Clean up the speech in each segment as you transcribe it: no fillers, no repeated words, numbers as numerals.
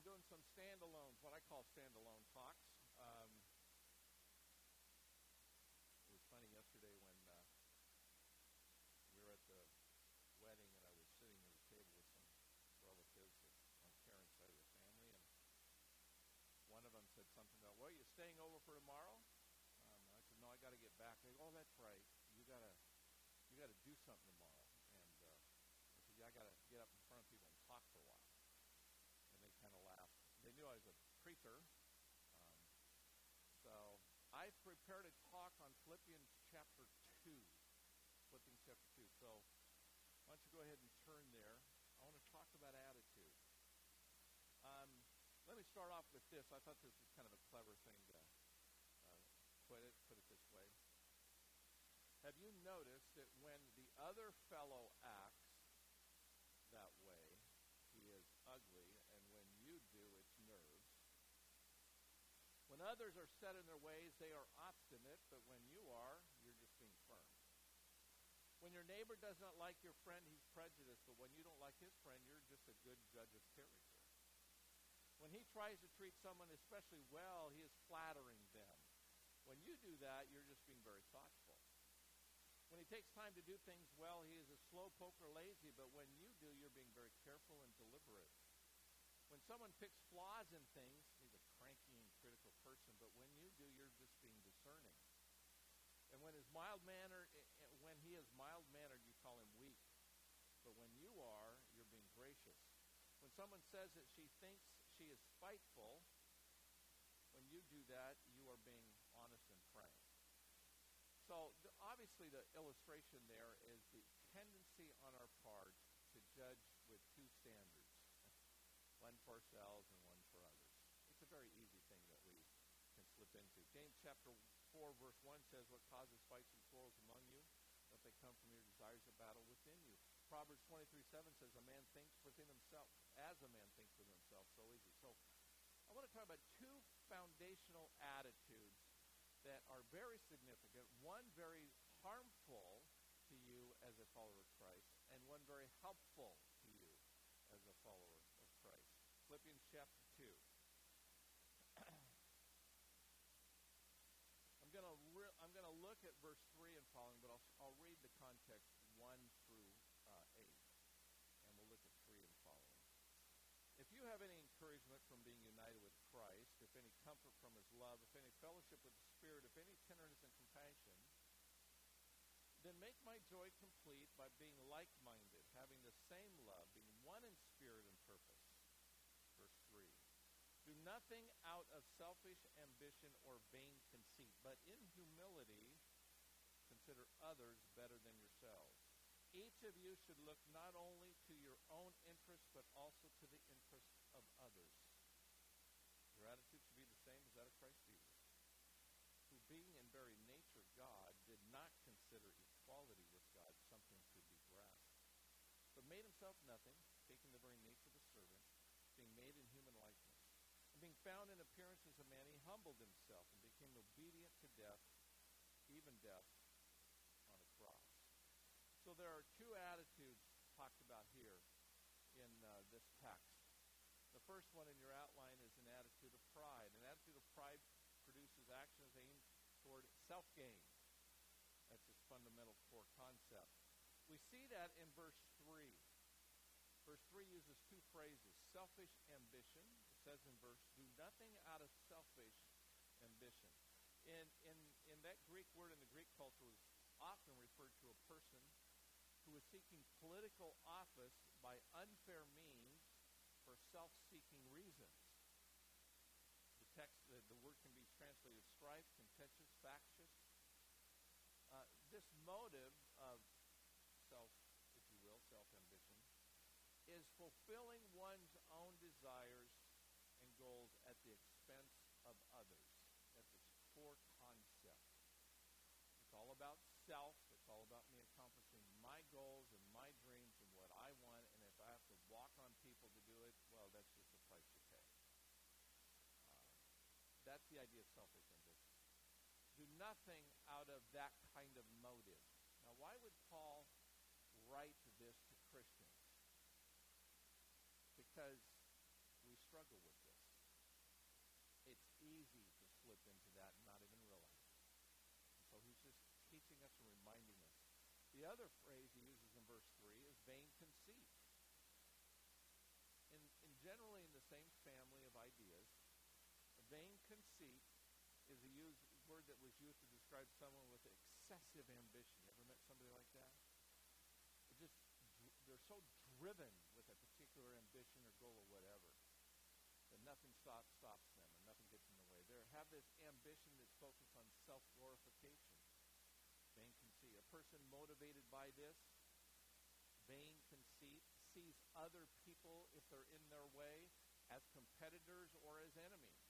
doing some standalones, what I call standalone talks. It was funny yesterday when we were at the wedding and I was sitting at a table with some relatives on Karen's side of the family, and one of them said something about, "Well, you staying over for tomorrow?" I said, "No, I got to get back." They go, "Oh, that's right. You gotta do something tomorrow." And I said, "Yeah, I gotta get up in front of people and talk for a while." And they kind of laughed. They knew I was a preacher. So I prepared a talk on Philippians chapter 2. Philippians chapter 2. So why don't you go ahead and turn there. I want to talk about attitude. Let me start off with this. I thought this was kind of a clever thing to put it this way. Have you noticed that when the other fellow acts that way, he is ugly, and when you do, it's nerves? When others are set in their ways, they are obstinate, but when you are, you're just being firm. When your neighbor does not like your friend, he's prejudiced, but when you don't like his friend, you're just a good judge of character. When he tries to treat someone especially well, he is flattering them. When you do that, you're just being very thoughtful. When he takes time to do things well, he is a slowpoke or lazy, but when you do, you're being very careful and deliberate. When someone picks flaws in things, he's a cranky and critical person, but when you do, you're just being discerning. And when he is mild-mannered, you call him weak. But when you are, you're being gracious. When someone says that she thinks she is spiteful, when you do that, you are being honest and frank. So obviously the illustration there is the tendency on our part to judge with two standards, one for ourselves and one for others. It's a very easy thing that we can slip into. James chapter 4, verse 1 says, "What causes fights and quarrels among you? Don't they come from your desires of battle within you?" Proverbs 23:7 says, "A man thinks within himself, as a man thinks within himself, so is he." So I want to talk about two foundational attitudes that are very significant, one very harmful to you as a follower of Christ, and one very helpful to you as a follower of Christ. Philippians chapter 2. I'm going to look at verse 3 and following, but I'll read the context 1 through 8, and we'll look at 3 and following. "If you have any encouragement from being united with Christ, if any comfort from his love, if any fellowship with the Spirit, if any tenderness and compassion, then make my joy complete by being like-minded, having the same love, being one in spirit and purpose." Verse 3. "Do nothing out of selfish ambition or vain conceit, but in humility consider others better than yourselves. Each of you should look not only to your own interests, but also to the interests of others. Your attitude should be the same as that of Christ Jesus, who being in very nature God, did not consider equality with God something to be grasped, but made himself nothing, taking the very nature of a servant, being made in human likeness. And being found in appearance as a man, he humbled himself and became obedient to death, even death on a cross." So there are two attitudes talked about here in this text. The first one in your outline is an attitude of pride. An attitude of pride produces actions aimed toward self-gain. That's its fundamental core concept. We see that in verse 3. Verse 3 uses two phrases: selfish ambition. It says in verse, "Do nothing out of selfish ambition." In that Greek word, in the Greek culture, was often referred to a person who was seeking political office by unfair means for self-seeking reasons. The word can be translated strife, contentious, factious. This motive of if you will, self-ambition, is fulfilling one's own desires and goals at the expense of others. That's its core concept. It's all about self. It's all about me accomplishing my goals and my dreams and what I want, and if I have to walk on people to do it, well, that's just the price you pay. That's the idea of selfish ambition. Do nothing out of that kind of motive. Now, why would Paul write this to Christians? Because we struggle with easy to slip into that and not even realize it. And so he's just teaching us and reminding us. The other phrase he uses in verse 3 is vain conceit. In generally in the same family of ideas, vain conceit is a word that was used to describe someone with excessive ambition. You ever met somebody like that? They're so driven with a particular ambition or goal or whatever that nothing stops them and nothing gets in the way. They have this ambition that's focused on self-glorification. Vain conceit. A person motivated by this, vain conceit, sees other people, if they're in their way, as competitors or as enemies.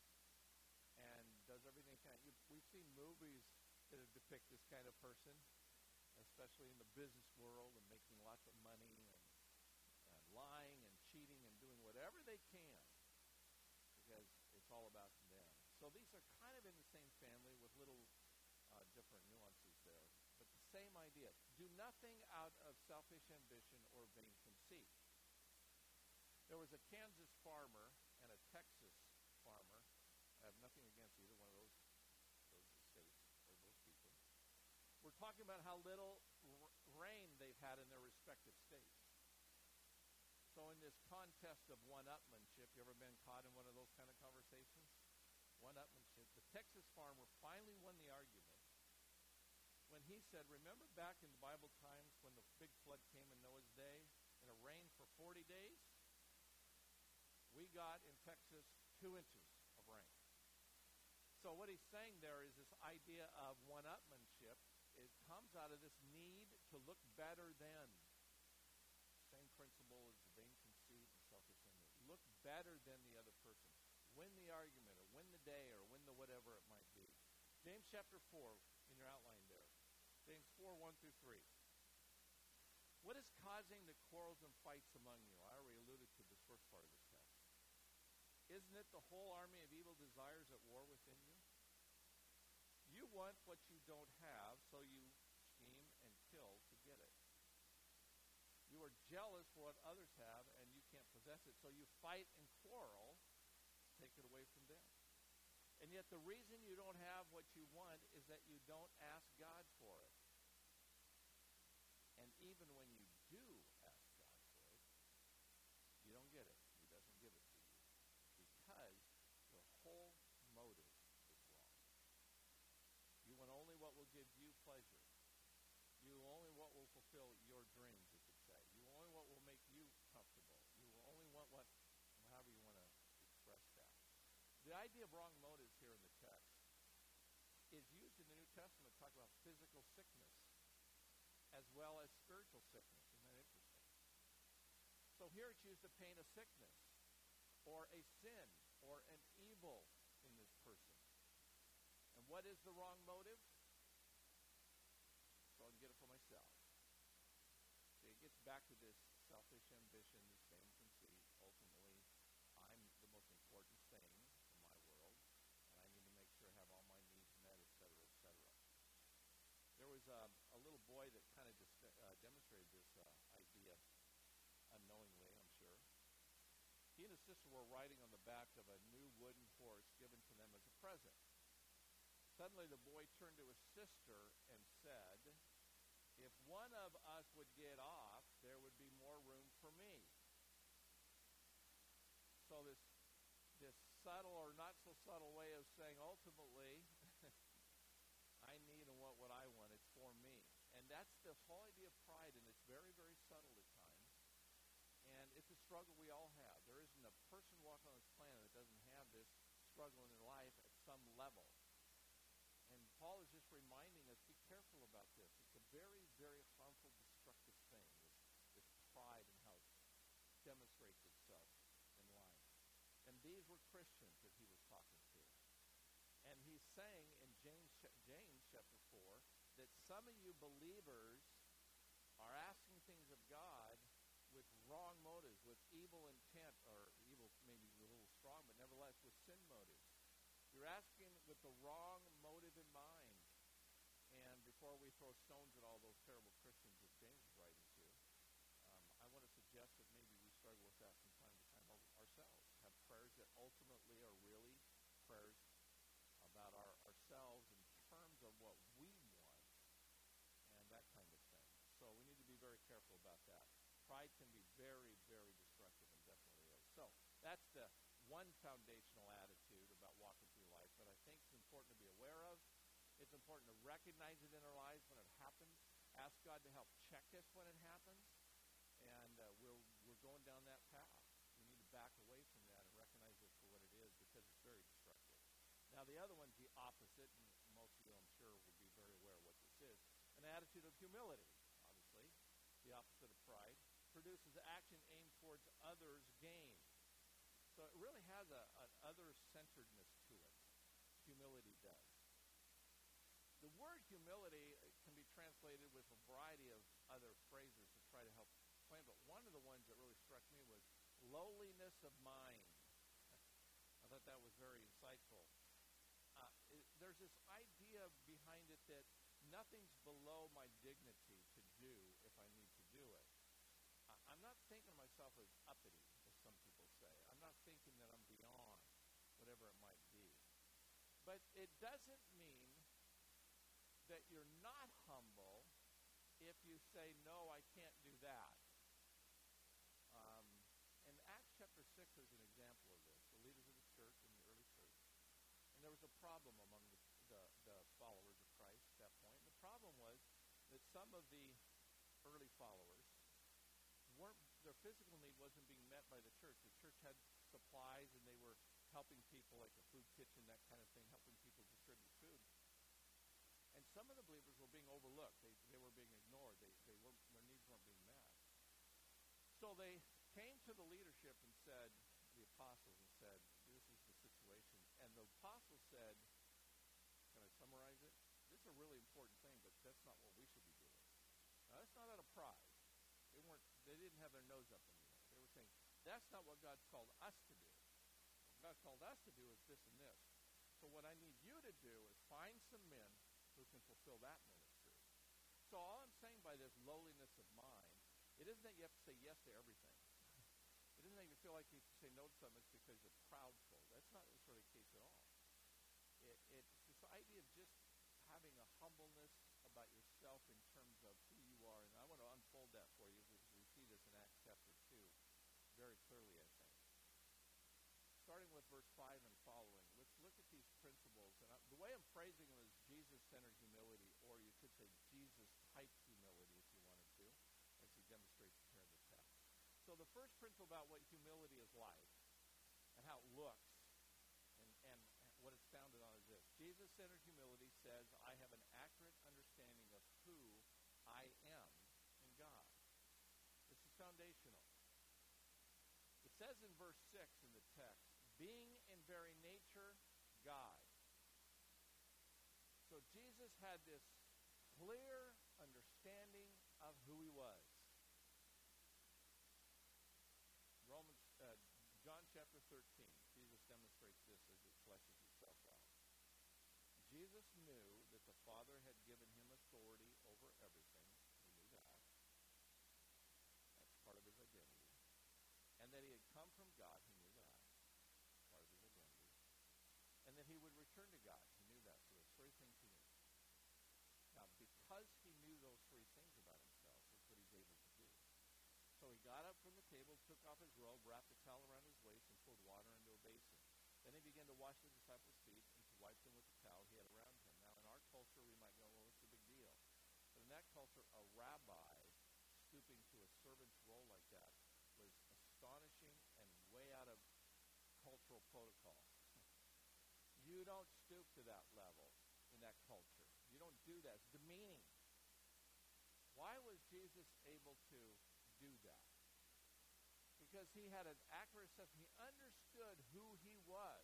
And does everything we've seen movies that depict this kind of person, especially in the business world, and making lots of money and lying and cheating and doing whatever they can because it's all about them. So these are kind of in the same family with little different nuances there, but the same idea. Do nothing out of selfish ambition or vain conceit. There was a Kansas farmer and a Texas farmer. I have nothing against either one of those states or those people. We're talking about how little rain they've had in their respective states. So in this contest of one-upmanship, you ever been caught in one of those kind of conversations? One-upmanship. The Texas farmer finally won the argument when he said, remember back in the Bible times when the big flood came in Noah's day and it rained for 40 days? We got in Texas 2 inches of rain. So what he's saying there is this idea of one-upmanship. It comes out of this need to look better than. Same principle as the vain conceit and selfish ambition. Look better than the other person. Win the argument or win the day or win the whatever it might be. James chapter 4 in your outline there. James 4, 1 through 3. What is causing the quarrels and fights among you? I already alluded to this first part of this text. Isn't it the whole army of evil desires at war within you? You want what you don't have, so you scheme and kill to get it. You are jealous for what others have, and you can't possess it, so you fight and quarrel to take it away from them. And yet the reason you don't have what you want is that you don't ask God for it. And even when you do ask God for it, you don't get it. He doesn't give it to you. Because your whole motive is wrong. You want only what will give you pleasure. You only what will fulfill your dreams, you could say. You only what will make you comfortable. You only want however you want to express that. The idea of wrong motives here in the text is used in the New Testament to talk about physical sickness as well as spiritual sickness. Isn't that interesting? So here it's used to paint a sickness or a sin or an evil in this person. And what is the wrong motive? So I can get it for myself. See, it gets back to this selfish ambition, this vain conceit. Ultimately, I'm the most important thing in my world, and I need to make sure I have all my needs met, et cetera, et cetera. There was a little boy that kind of demonstrated this idea unknowingly, I'm sure. He and his sister were riding on the back of a new wooden horse given to them as a present. Suddenly the boy turned to his sister and said, if one of us would get off, there would be more room for me. So this subtle or not so subtle way of saying ultimately, I need and want what I want. It's for me. And that's the whole idea of pride, and it's very, very subtle at times. And it's a struggle we all have. There isn't a person walking on this planet that doesn't have this struggle in their life at some level. And Paul is just reminding us, be careful about this. It's a very, very harmful, destructive thing, this pride and how it demonstrates itself in life. And these were Christians that he was talking to. And he's saying in James chapter 4 that some of you believers are asking things of God with wrong motives, with evil intent, or evil maybe a little strong, but nevertheless with sin motives. You're asking with the wrong motive in mind. And before we throw stones at all those terrible Christians that James is writing to, I want to suggest that maybe we struggle with that from time to time ourselves. Have prayers that ultimately are really prayers So we need to be very careful about that. Pride can be very, very destructive and definitely is. So that's the one foundational attitude about walking through life that I think is important to be aware of. It's important to recognize it in our lives when it happens. Ask God to help check us when it happens. And we're going down that path. We need to back away from that and recognize it for what it is because it's very destructive. Now, the other one's the opposite, and most of you, I'm sure, will be very aware of what this is. An attitude of humility, obviously, the opposite of pride, produces action aimed towards others' gain. So it really has an other-centeredness to it. Humility does. The word humility can be translated with a variety of other phrases to try to help explain, but one of the ones that really struck me was lowliness of mind. I thought that was very insightful. There's this idea behind it that nothing's below my dignity to do if I need to do it. I'm not thinking of myself as uppity, as some people say. I'm not thinking that I'm beyond whatever it might be. But it doesn't mean that you're not humble if you say, no, I can't do that. In Acts chapter 6, there's an example of this. The leaders of the church in the early church. And there was a problem among the followers of Christ at that point. The problem was that some of the early followers their physical need wasn't being met by the church. The church had supplies, and they were helping people, like the food kitchen, that kind of thing, helping people distribute food. And some of the believers were being overlooked. They were being ignored. Their needs weren't being met. So they came to the leadership and said, the apostles, and said, this is the situation. And the apostles said, can I summarize it? This is a really important thing, but that's not what we should be doing. Now, that's not out of pride. They didn't have their nose up in the air. They were saying, that's not what God's called us to do. What God called us to do is this and this. So what I need you to do is find some men who can fulfill that ministry. So all I'm saying by this lowliness of mind, it isn't that you have to say yes to everything. It isn't that you feel like you have to say no to something because you're proudful. That's not sort of the case at all. It's this idea of just having a humbleness about yourself in terms of who you are. And I want to unfold that for you because we see this in Acts chapter 2 very clearly, I think. Starting with verse 5 and following, let's look at these principles. And the way I'm phrasing them is Jesus-centered humility, or you could say Jesus-type humility if you wanted to, as he demonstrates here in the text. So the first principle about what humility is like and how it looks and what it's founded on is this. Jesus-centered humility says, I have an accurate understanding of who I am in God. This is foundational. It says in verse 6 in the text, being in very nature God. So Jesus had this clear understanding of who he was. John chapter 13, Jesus demonstrates this as it fleshes itself out. Jesus knew that the Father had given him authority over everything. He knew that. That's part of his identity. And that he had come from God. He knew that. Part of his identity. And that he would return to God. He knew that. So there's three things he knew. Now, because he knew those three things about himself, that's what he's able to do. So he got up from the table, took off his robe, wrapped a towel around his waist, and poured water into a basin. Then he began to wash the disciples' feet and to wipe them with the towel he had around him. Now, in our culture, we might go, well, what's the big deal? But in that culture, a rabbi stooping to a servant's role like that was astonishing and way out of cultural protocol. You don't stoop to that level in that culture. You don't do that. It's demeaning. Why was Jesus able to do that? Because he had an accurate assessment. He understood who he was.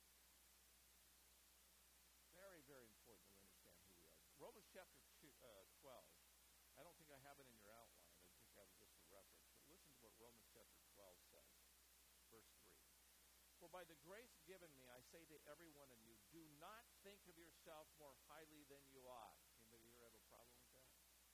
Very, very important to understand who he was. Romans chapter 12. I don't think I have it in your outline. I think I have just a reference. But listen to what Romans chapter 12 says. Verse 3. For by the grace given me, I say to every one of you, do not think of yourself more highly than you ought. Anybody here have a problem with that?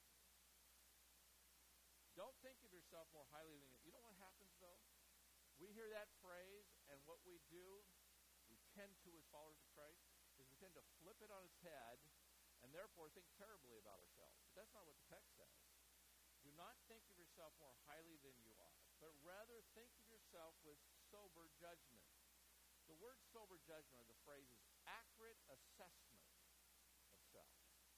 Don't think of yourself more highly than you. You know what happens, though? We hear that phrase, and what we do, we tend to, as followers of Christ, is we tend to flip it on its head, and therefore think terribly about ourselves. But that's not what the text says. not think of yourself more highly than you ought, but rather think of yourself with sober judgment. The word sober judgment, or the phrase, is accurate assessment of self.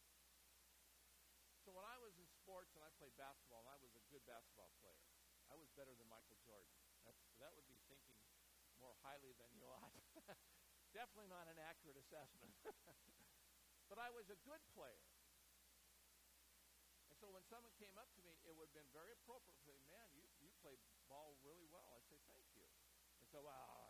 So when I was in sports and I played basketball, and I was a good basketball player, I was better than Michael Jordan. That would be thinking more highly than you ought. Definitely not an accurate assessment. But I was a good player. And so when someone came up to me, it would have been very appropriate to say, man, you played ball really well. I'd say, thank you. And so, well,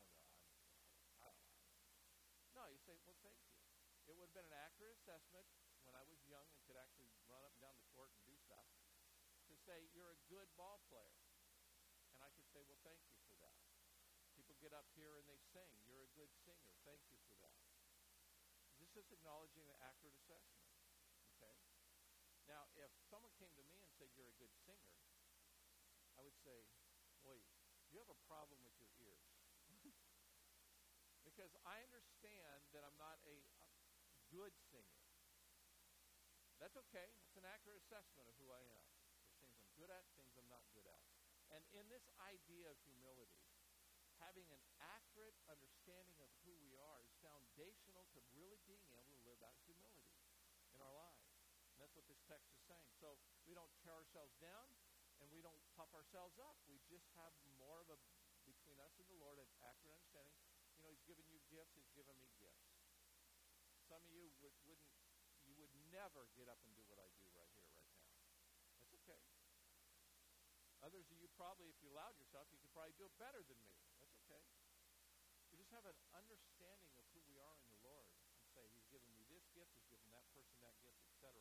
no, you say, well, thank you. It would have been an accurate assessment when I was young and could actually run up and down the court and do stuff to say, you're a good ball player. And I could say, well, thank you for that. People get up here and they sing. You're a good singer. Thank you for that. This is acknowledging the accurate assessment. Okay? Now, if someone came to me and said, you're a good singer, I would say, wait, you have a problem with your ears. Because I understand that I'm not a good singer. That's okay. It's an accurate assessment of who I am. There's things I'm good at, things I'm not good at. And in this idea of humility, having an accurate understanding of who we are is foundational to really being able to live out humility in our lives. And that's what this text is saying. So we don't tear ourselves down and we don't puff ourselves up. We just have more of a, between us and the Lord, an accurate understanding. You know, he's given you gifts, he's given me gifts. Some of you you would never get up and do what I do right here, right now. That's okay. Others of you probably, if you allowed yourself, you could probably do it better than me. That's okay. You just have an understanding of who we are in the Lord and say, he's given me this gift, he's given that person that gift, etc.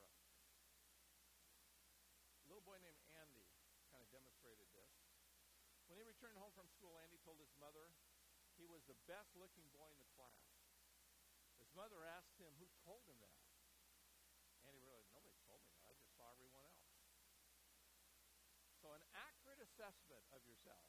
A little boy named Andy kind of demonstrated this. When he returned home from school, Andy told his mother he was the best-looking boy in the class. His mother asked him who told him that. Andy realized, nobody told me that. I just saw everyone else. So an accurate assessment of yourself.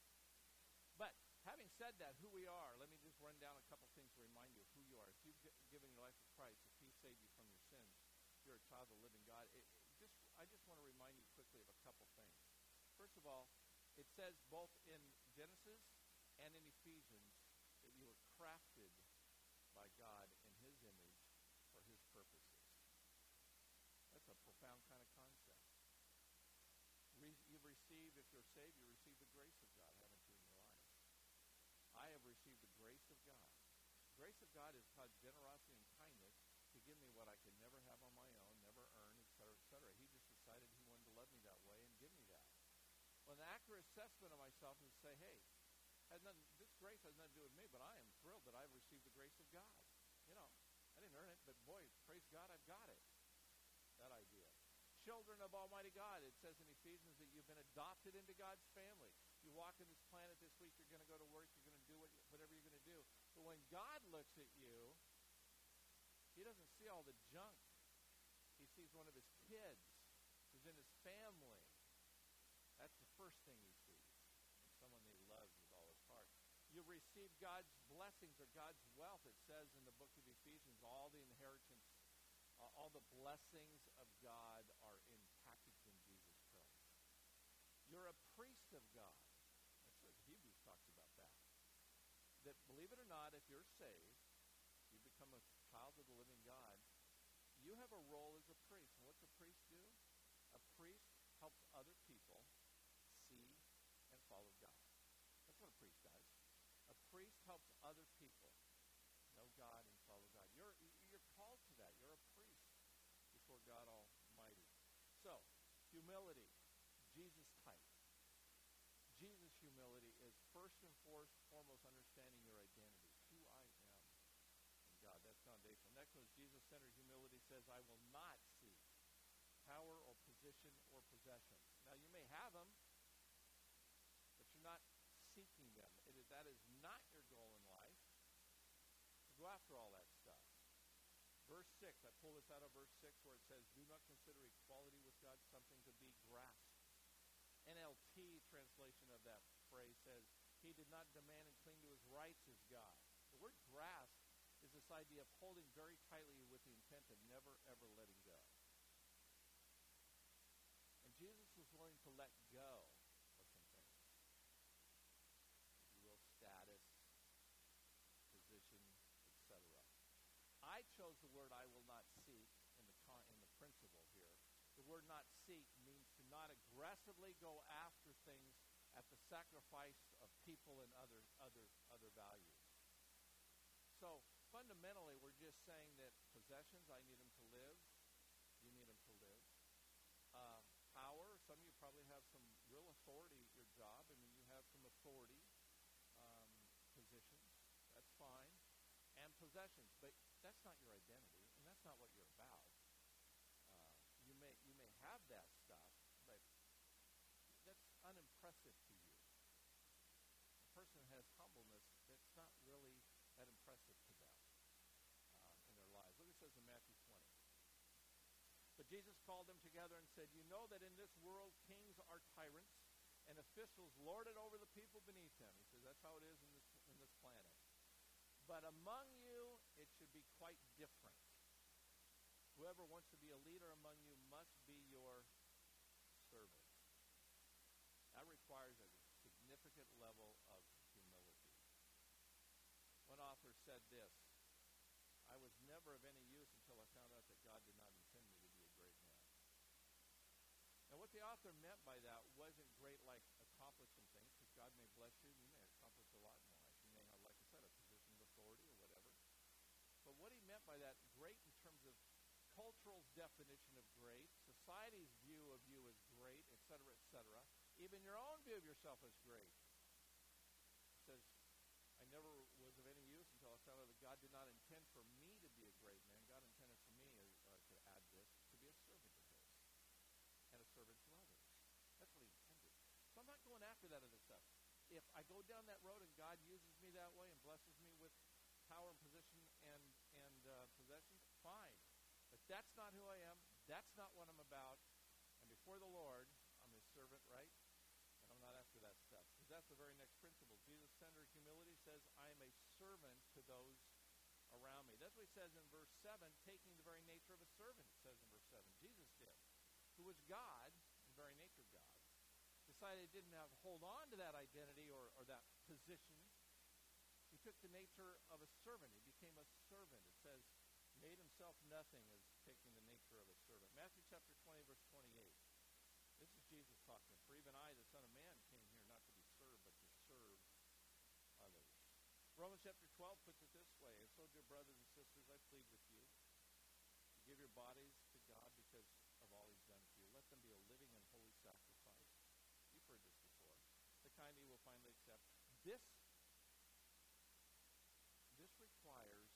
But having said that, who we are, let me just run down a couple things to remind you of who you are. If you've given your life to Christ, if he saved you from your sins, you're a child of the living God. I just want to remind you quickly of a couple things. First of all, it says both in Genesis and in Ephesians that you were crafted by God in his image for his purposes. That's a profound kind of concept. You've received, if you're saved, you receive the grace of God, haven't you, in your life? I have received the grace of God. The grace of God is God's generosity and kindness to give me what I could never have on my own, never earn, etc., etc. He just decided he wanted to love me that way and give me that. Well, an accurate assessment of myself is to say, hey, this grace has nothing to do with me, but I am thrilled that I've received the grace of God. You know, I didn't earn it, but boy, praise God, I've got it. That idea. Children of Almighty God, it says in Ephesians that you've been adopted into God's family. You walk in this planet this week, you're going to go to work, you're going to do whatever you're going to do. But when God looks at you, he doesn't see all the junk. He sees one of his kids who's in his family. That's the first thing he sees. Someone that he loves with all his heart. You receive God's blessings or God's wealth. It says in the book of Ephesians, all the inheritance, all the blessings of God are packaged in Jesus Christ. You're a priest of God. That's what Hebrews talks about that. That, believe it or not, if you're saved, you become a child of the living God, you have a role as a priest. And what's a priest do? A priest helps other people see and follow God. That's what a priest does. A priest helps other people know God and follow God. You're called to that. You're a priest before God Almighty. So, humility, Jesus type. Jesus' humility is first and foremost understanding your identity, who I am in God. That's foundational. Next one is Jesus-centered humility says, I will not seek power or position or possessions. Now, you may have them, but you're not seeking them. That is not your goal in life, to go after all that stuff. Verse 6, I pull this out of verse 6 where it says, do not consider equality with God something to be grasped. NLT translation of that phrase says, he did not demand and cling to his rights as God. The word grasp is this idea of holding very tightly with the intent of never, ever letting go. And Jesus was willing to let go of some things, if you will, status, position, etc. I chose the word "I will not seek" in the principle here. The word "not seek" means to not aggressively go after things at the sacrifice of people and other values. So fundamentally, we're just saying that possessions, I need them to live. You need them to live. Power, some of you probably have some real authority at your job. I mean, you have some authority positions. That's fine. And possessions, but that's not your identity, and that's not what you're about. You may have that stuff, but that's unimpressive to you. A person has humbleness that's not really that impressive to them in their lives. Look what it says in Matthew 20. But Jesus called them together and said, "You know that in this world kings are tyrants, and officials lord it over the people beneath them." He says that's how it is in this planet. "But among you it should be quite different. Whoever wants to be a leader among you must be your servant." That requires a significant level of humility. One author said this: "I was never of any use until I found out that God did not intend me to be a great man." Now, what the author meant by that wasn't great like accomplishing things, because God may bless you and you may accomplish a lot in life. You may have, like I said, a position of authority or whatever. But what he meant by that, great in terms of cultural's definition of great, society's view of you as great, etc., etc., even your own view of yourself as great. He says, "I never was of any use until I found out that God did not intend for me to be a great man. God intended for me, to add this, to be a servant of His and a servant to others." That's what He intended. So I'm not going after that other stuff. If I go down that road and God uses me that way and blesses me with power and position and possessions, fine. But that's not who I am. That's not what I'm about. And before the Lord, I'm His servant, right? And I'm not after that stuff. Because that's the very next principle. Jesus-centered humility says, "I am a servant to those around me." That's what He says in verse 7, taking the very nature of a servant, it says in verse 7. Jesus did, who was God, the very nature of God, decided He didn't have to hold on to that identity or that position. He took the nature of a servant. He became a servant. It says, made Himself nothing, as taking the nature of a servant. Matthew chapter 20, verse 28. This is Jesus talking. "For even I, the Son of Man, came here not to be served, but to serve others." Romans chapter 12 puts it this way: "And so, dear brothers and sisters, I plead with you to give your bodies to God because of all He's done for you. Let them be a living and holy sacrifice." You've heard this before. "The kind He will finally accept." This requires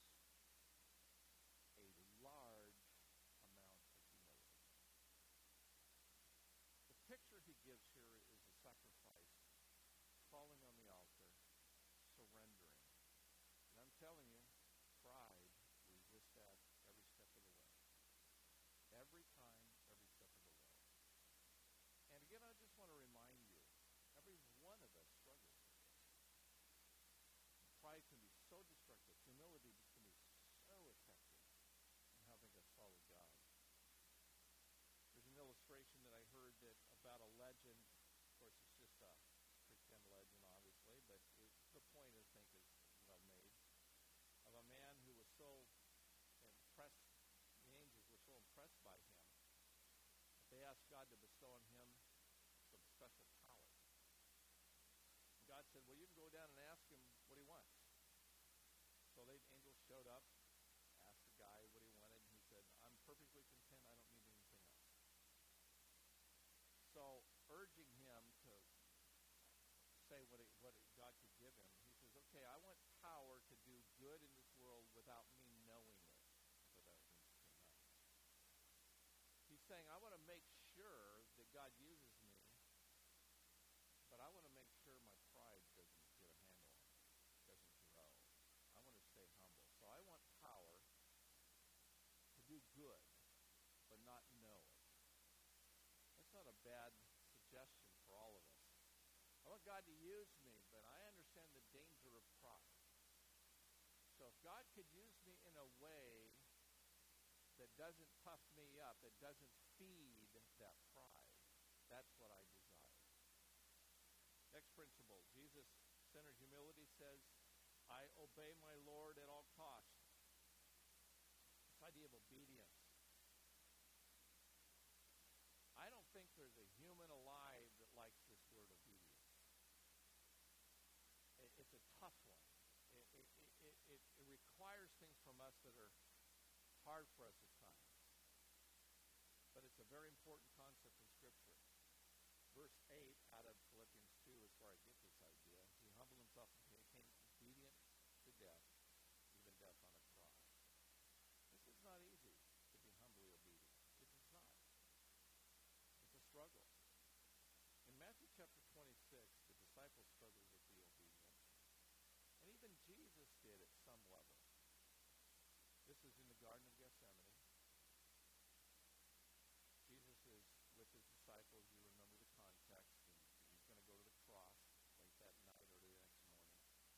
a large amount of humility. The picture he gives here is a sacrifice, falling on the altar, surrendering. And I'm telling you, pride resists that every step of the way. Every time, every step of the way. And again, I just want to remind you, every one of us struggles with this. Pride can be so destructive. Humility can be so effective in helping us follow God. There's an illustration that I heard about a legend. Of course, it's just a pretend legend, obviously, but the point, I think, is well made. Of a man who was so impressed, the angels were so impressed by him, that they asked God to bestow on him some special power. God said, "Well, you can go down and ask Him what He wants." So the angels showed up, asked the guy what he wanted, and he said, "I'm perfectly content. I don't need anything else." So, urging him to say what God could give him, he says, "Okay, I want power to do good in this world without me knowing it." So that was interesting, huh? He's saying, "I want to make sure that God uses me, but I want to make sure my pride doesn't get a handle on it, doesn't grow. I want to stay humble. So I want power to do good, but not know it." That's not a bad suggestion for all of us. I want God to use me, but I understand the danger of pride. So if God could use me in a way that doesn't puff me up, that doesn't feed that pride, That's what I desire. Next principle, Jesus-centered humility says, I obey my Lord at all costs. This idea of obedience. I don't think there's a human alive that likes this word obedience. It's a tough one. It requires things from us that are hard for us at times. But it's a very important concept in Scripture. Verse 8 out of Philippians 2 is where I get this idea. He humbled himself and became obedient to death, even death on a cross. This is not easy, to be humbly obedient. It is not. It's a struggle. In Matthew chapter 26, the disciples struggled with the obedience. And even Jesus did at some level. This is in the Garden of Gethsemane. Jesus is with his disciples. You remember the context. And he's going to go to the cross late that night or the next morning.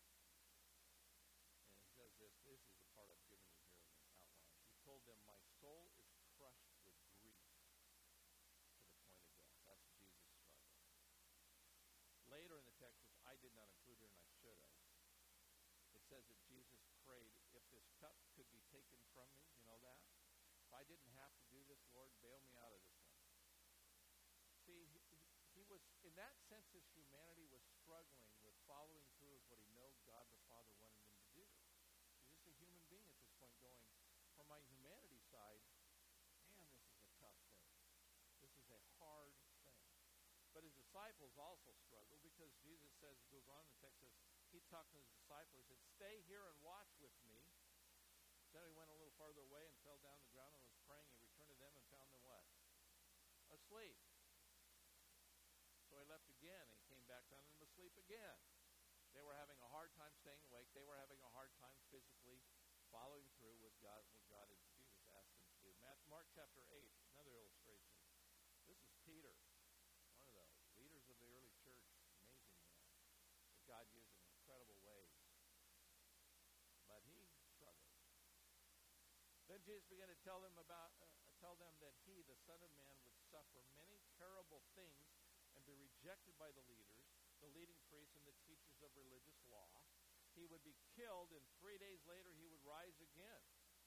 And he says this. This is the part I've given you here in the outline. He told them, my soul is crushed with grief to the point of death. That's Jesus' struggle. Later in the text, which I did not include here and I should have, it says that Jesus prayed, if this cup could be taken from me, you know that? If I didn't have to do this, Lord, bail me out of this one. See, he was, in that sense, his humanity was struggling with following through with what he knew God the Father wanted him to do. He's just a human being at this point going, from my humanity side, man, this is a tough thing. This is a hard thing. But his disciples also struggled because Jesus says, goes on, the text says, he talked to his disciples, he said, stay here and watch with me. Then he went a little farther away and fell down the ground and was praying. He returned to them and found them what? Asleep. So he left again and came back, found them asleep again. They were having a hard time staying awake. They were having a hard time physically following through with God, what God had Jesus asked them to do. Mark chapter 8, another illustration. This is Peter, one of the leaders of the early church, amazing man, that God used in incredible ways. But he struggled. Then Jesus began to tell them that he, the Son of Man, would suffer many terrible things and be rejected by the leaders, the leading priests, and the teachers of religious law. He would be killed, and 3 days later he would rise again.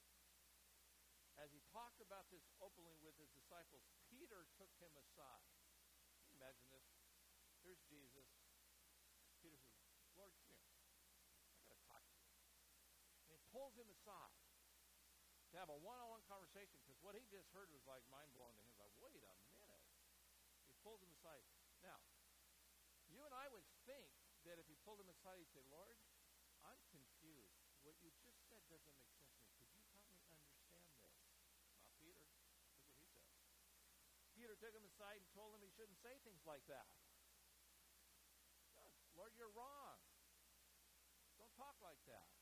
As he talked about this openly with his disciples, Peter took him aside. Can you imagine this? Here's Jesus. Peter says, Lord, come here. I got to talk to you. And he pulls him aside to have a one-on-one conversation, because what he just heard was like mind-blowing to him. He's like, wait a minute. He pulls him aside. Now, you and I would think that if he pulled him aside, he'd say, Lord, I'm confused. What you just said doesn't make sense to me. Could you help me understand this? Not Peter. Look what he says. Peter took him aside and told him he shouldn't say things like that. Lord, you're wrong. Don't talk like that.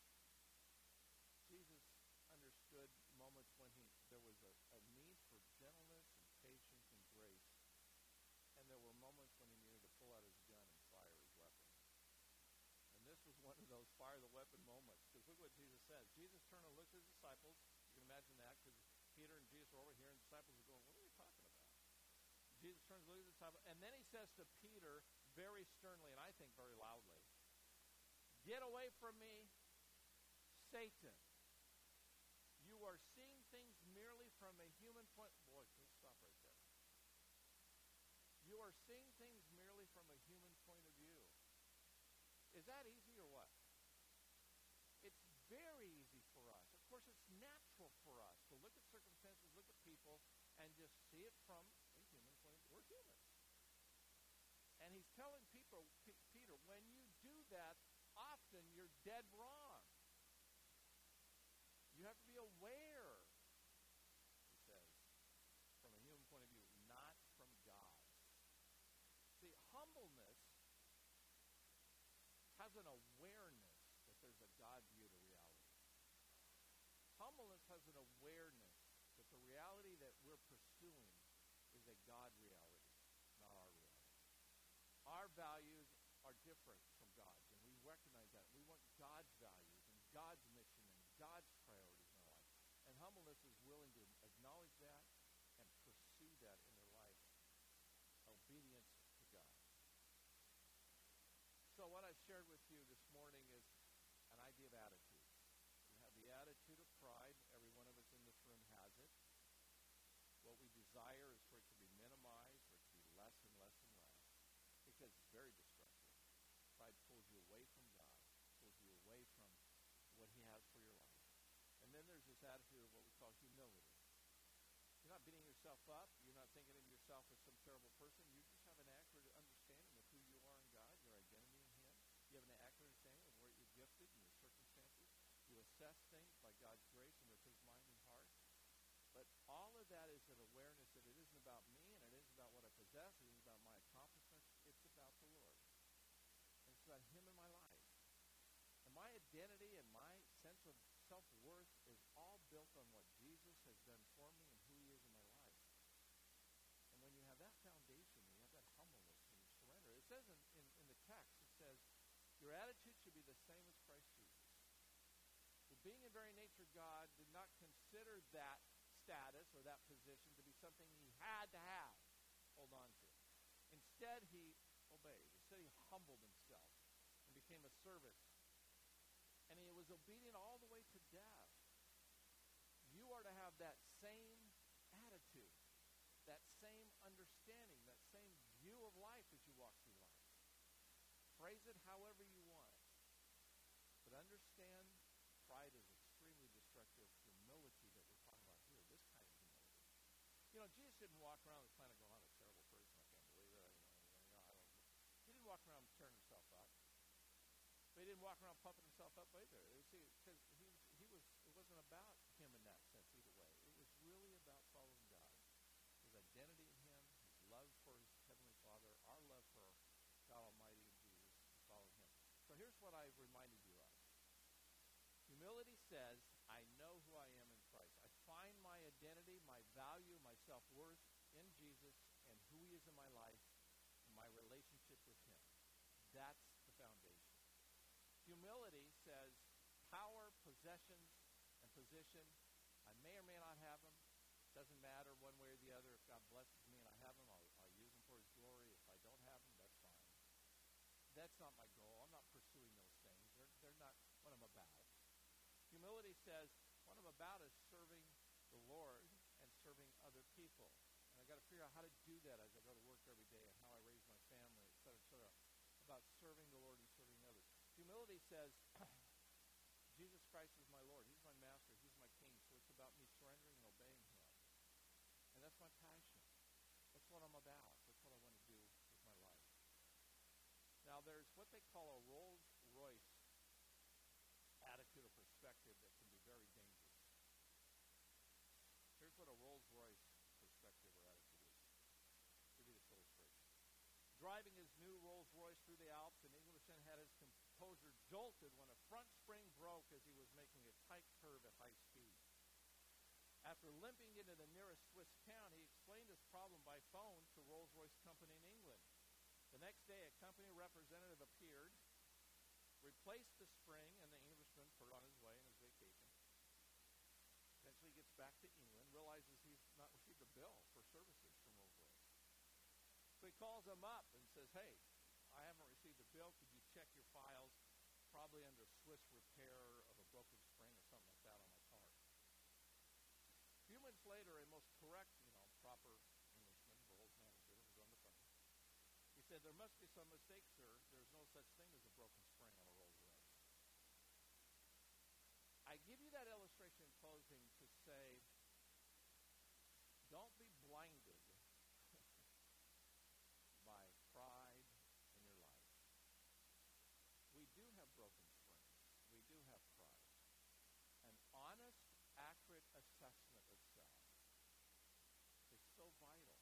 Jesus understood moments when there was a need for gentleness and patience and grace. And there were moments when he needed to pull out his gun and fire his weapon. And this was one of those fire the weapon moments. Because look what Jesus says. Jesus turned and looked at his disciples. You can imagine that, because Peter and Jesus were over here, and the disciples were going, what are you talking about? Jesus turns and looks at the disciples, and then he says to Peter very sternly, and I think very loudly, get away from me, Satan. You are seeing things merely from a human point. Boy, can we stop right there? You are seeing things merely from a human point of view. Is that easy or what? It's very easy for us. Of course, it's natural for us to look at circumstances, look at people, and just see it from a human point of view. We're humans. And he's telling Peter, when you do that, often you're dead wrong. You have to be aware, he says, from a human point of view, not from God. See, humbleness has an awareness that there's a God view to reality. Humbleness has an awareness that the reality that we're pursuing is a God reality, not our reality. Our values are different from God's, and we recognize that. We want God's values and God's mission and God's priorities in our life. And humbleness is willing to acknowledge that and pursue that in their life. shared with you this morning is an idea of attitude. You have the attitude of pride. Every one of us in this room has it. What we desire is for it to be minimized, or to be less and less and less, because it's very destructive. Pride pulls you away from God, pulls you away from what he has for your life. And then there's this attitude of what we call humility. You're not beating yourself up. You're not thinking of yourself as some terrible person. You just have an accurate understanding of who you are in God, your identity in him. You have an accurate understanding of where you're gifted and your circumstances. You assess things by God's grace and with his mind and heart. But all of that is an awareness that it isn't about me and it isn't about what I possess. It isn't about my accomplishments. It's about the Lord. And it's about him in my life. And my identity and my sense of self-worth is all built on what Jesus has done for me and who he is in my life. And when you have that foundation, you have that humbleness and you surrender. It says in the text, it says, your attitude should be the same as Christ Jesus, who being in very nature God did not consider that status or that position to be something he had to have, hold on to. Instead, he obeyed. Instead, he humbled himself and became a servant. And he was obedient all the way to death. You are to have that same attitude, that same understanding, that same view of life as you walk through life. Phrase it however you want. But understand pride is extremely destructive. Humility that we're talking about here, this kind of humility. You know, Jesus didn't walk around the planet going, I'm a terrible person. I can't believe it. I don't. He didn't walk around tearing himself up. But he didn't walk around pumping himself up either. See, because it wasn't about him in that sense either way. It was really about following God. His identity in him, his love for his heavenly Father, our love for God Almighty and Jesus, and following him. So here's what I've reminded you of. Humility says, I know who I am in Christ. I find my identity, my value, my self-worth in Jesus and who he is in my life and my relationship with him. That's the foundation. Humility says power, possessions, and position. I may or may not have them. Doesn't matter one way or the other. If God blesses me and I have them, I'll use them for his glory. If I don't have them, that's fine. That's not my goal. I'm not pursuing those things. They're not what I'm about. Humility says what I'm about is serving the Lord and serving other people. And I've got to figure out how to do that as I go to work every day and how I raise my family, et cetera, et cetera. About serving the Lord and serving others. Humility says, Jesus Christ is my Lord. He's my master. He's my king. So it's about me surrendering and obeying him. And that's my passion. That's what I'm about. That's what I want to do with my life. Now, there's what they call a Rolls-Royce attitude or perspective that can be very dangerous. Here's what a Rolls-Royce perspective or attitude is. I'll give you this illustration. Driving his new Rolls-Royce through the Alps, an Englishman had his composure jolted when a front spring broke as he was making a tight curve at high speed. After limping into the nearest Swiss town, he explained his problem by phone to Rolls-Royce Company in England. The next day, a company representative appeared, replaced the spring, and the Englishman put on his way on his vacation. Eventually, he gets back to England, realizes he's not received a bill for services from Rolls-Royce. So he calls them up and says, hey, I haven't received a bill. Could you check your files? Probably under Swiss repair of a broken spring or something like that on my car. A few minutes later, a most correct, proper Englishman, Rolls manager, was on the phone. He said, there must be some mistake, sir. There's no such thing as a broken spring on a Rolls-Royce. I give you that illustration in closing to say, don't be blinded by pride in your life. We do have broken springs. We do have pride. An honest, accurate assessment of self is so vital.